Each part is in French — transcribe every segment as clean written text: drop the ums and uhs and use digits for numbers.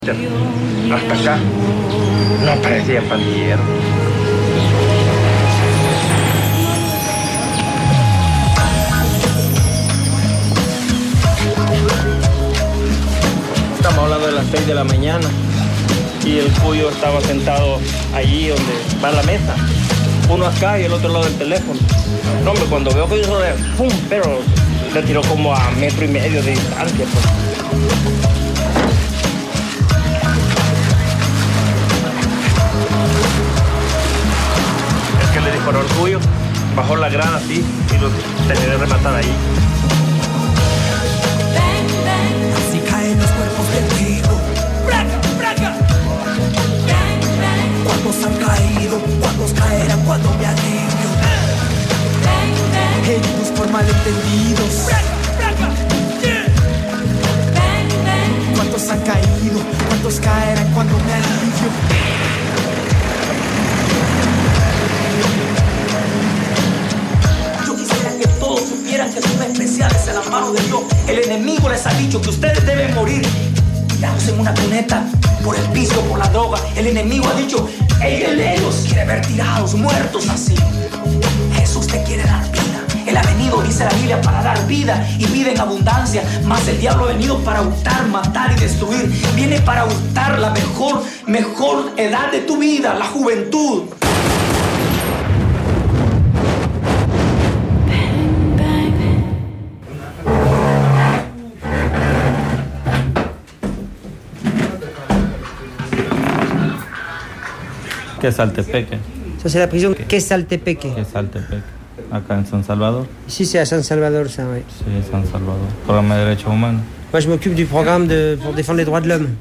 Hasta acá no parecía pandillero. Estamos hablando de las 6 de la mañana y el Cuyo estaba sentado allí donde va la mesa. Uno acá y el otro lado del teléfono. No, hombre, cuando veo que hizo de ¡pum! Pero le tiró como a 1,5 metros de distancia. Pues. Es que le disparó al Cuyo, bajó la grada así y lo terminó de rematar ahí. Así caen los cuerpos del trigo. ¡Braca, braca! ¿Cuántos han caído? ¿Cuántos caerán cuando me alivio? Heridos por malentendidos. ¿Cuántos han caído? ¿Cuántos caerán cuando me alivio? Yo quisiera que todos supieran que son especiales en las manos de Dios. El enemigo les ha dicho que ustedes deben morir tirados en una cuneta por el vicio, por la droga. El enemigo ha dicho, él los quiere ver tirados, muertos así. Jesús te quiere dar vida. Él ha venido, dice la Biblia, para dar vida y vida en abundancia. Mas el diablo ha venido para hurtar, matar y destruir. Viene para hurtar la mejor edad de tu vida, la juventud. ¿Qué es Saltepeque? Ça, c'est la prison Quesaltepeque. Quesaltepeque, acá en San Salvador. Ici, c'est à San Salvador, ça, oui. Sí, San Salvador. Programa de Derechos Humanos. Moi, je m'occupe du programme pour défendre les droits de l'homme.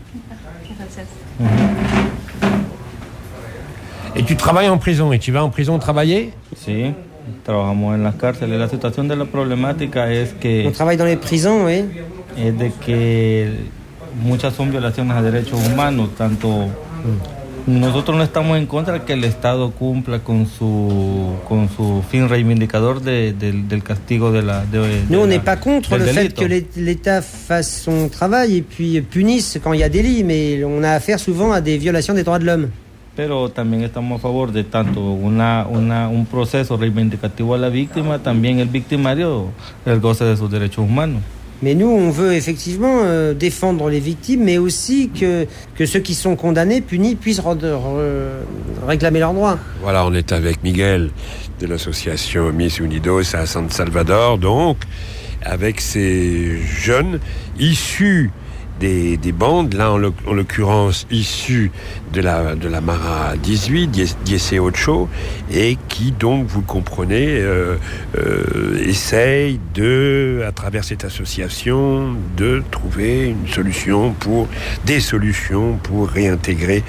Et tu travailles en prison, et tu vas en prison travailler? Sí, trabajamos en las cárceles. La situación de la problemática es que... On travaille dans les prisons, oui. Es de que muchas son violaciones a derechos humanos, tanto... Nosotros no estamos en contra de que el Estado cumpla con su fin reivindicador del castigo de la... Nous, on n'est pas contre le fait que l'État fasse son travail et puis punisse quand il y a délit, mais on a affaire souvent à des violations des droits de l'homme. Pero también estamos a favor de tanto un proceso reivindicativo a la víctima, también el victimario, el goce de sus derechos humanos. Mais nous, on veut effectivement défendre les victimes, mais aussi que ceux qui sont condamnés, punis, puissent réclamer leurs droits. Voilà, on est avec Miguel de l'association Mis Unidos à San Salvador, donc, avec ces jeunes issus des bandes, là en l'occurrence issus de la Mara 18, 18, et qui donc, vous le comprenez, essayent à travers cette association, de trouver des solutions pour réintégrer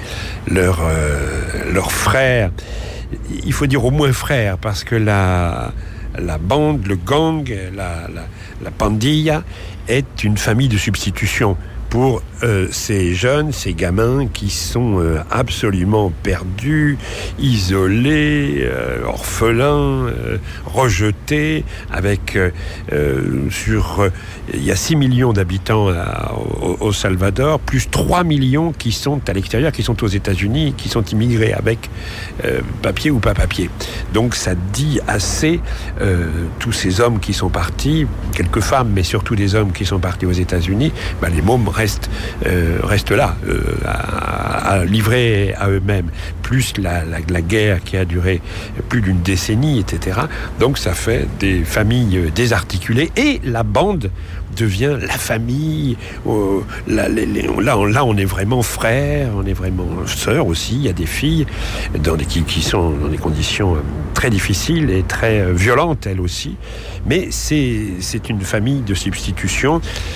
leurs frères. Il faut dire au moins frères, parce que la bande, le gang, la pandilla est une famille de substitution pour ces jeunes, ces gamins qui sont absolument perdus, isolés, orphelins, rejetés, avec il y a 6 millions d'habitants au Salvador, plus 3 millions qui sont à l'extérieur, qui sont aux États-Unis, qui sont immigrés avec papier ou pas papier. Donc ça dit assez, tous ces hommes qui sont partis, quelques femmes, mais surtout des hommes qui sont partis aux États-Unis, les mômes restent là, à livrer à eux-mêmes, plus la guerre qui a duré plus d'une décennie, etc. Donc ça fait des familles désarticulées, et la bande devient la famille. Là, on est vraiment frères, on est vraiment sœurs aussi. Il y a des filles qui sont dans des conditions très difficiles et très violentes, elles aussi. Mais c'est une famille de substitution.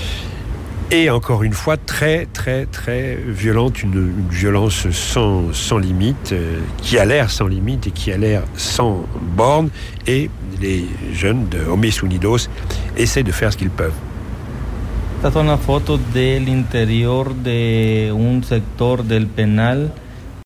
Et encore une fois, très, très, très violente, une violence sans limite, qui a l'air sans limite et qui a l'air sans borne. Et les jeunes de Mis Unidos essaient de faire ce qu'ils peuvent. Estas son las fotos del interior de un sector del penal